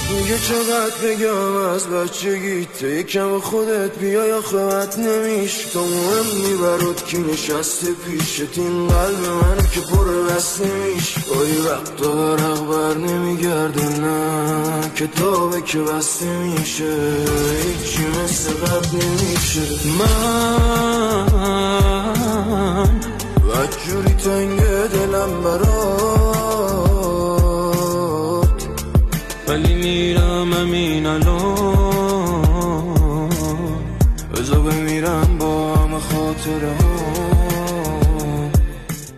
میگه چقدر بگم از بچگی تو یکم خودت بیای آخه بد نمیش تو مهمی برات کی نشسته پیشت این قلب منو که پر بس نمیش گاهی وقتا ورق بر نمیگرده نه کتابه که بسته میشه هیچی مثل قبل نمیشه من بدجوری تنگ دلم برات ولی میرم همین الان بزا بمیرم با همه خاطره